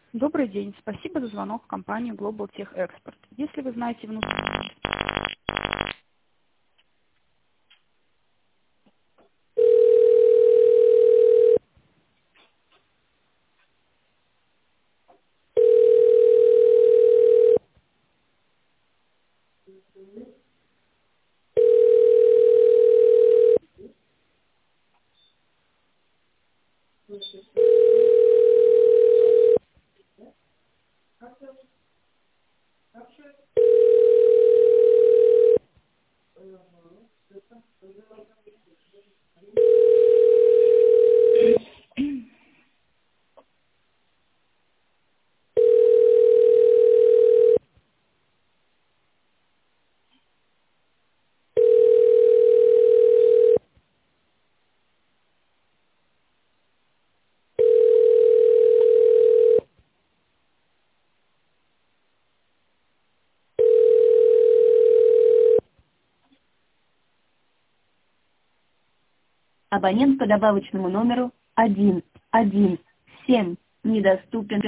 Добрый день. Спасибо за звонок в компанию Global Tech Export. Если вы знаете внутренний... Абонент по добавочному номеру 117 недоступен.